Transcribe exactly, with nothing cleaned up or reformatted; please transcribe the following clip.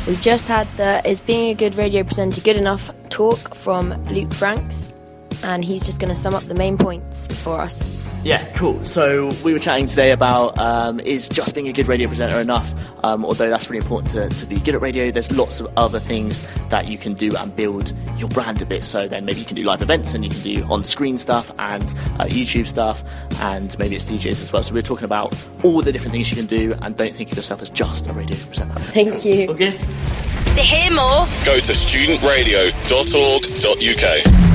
We've just had the Is Being a Good Radio Presenter Good Enough talk from Luke Franks, and he's just going to sum up the main points for us. Yeah, cool. So we were chatting today about um, is just being a good radio presenter enough? Um, although that's really important to, to be good at radio, there's lots of other things that you can do and build your brand a bit. So then maybe you can do live events and you can do on-screen stuff and uh, YouTube stuff, and maybe it's D Js as well. So we're talking about all the different things you can do, and don't think of yourself as just a radio presenter. Thank you. All good? To hear more, go to student radio dot org dot U K.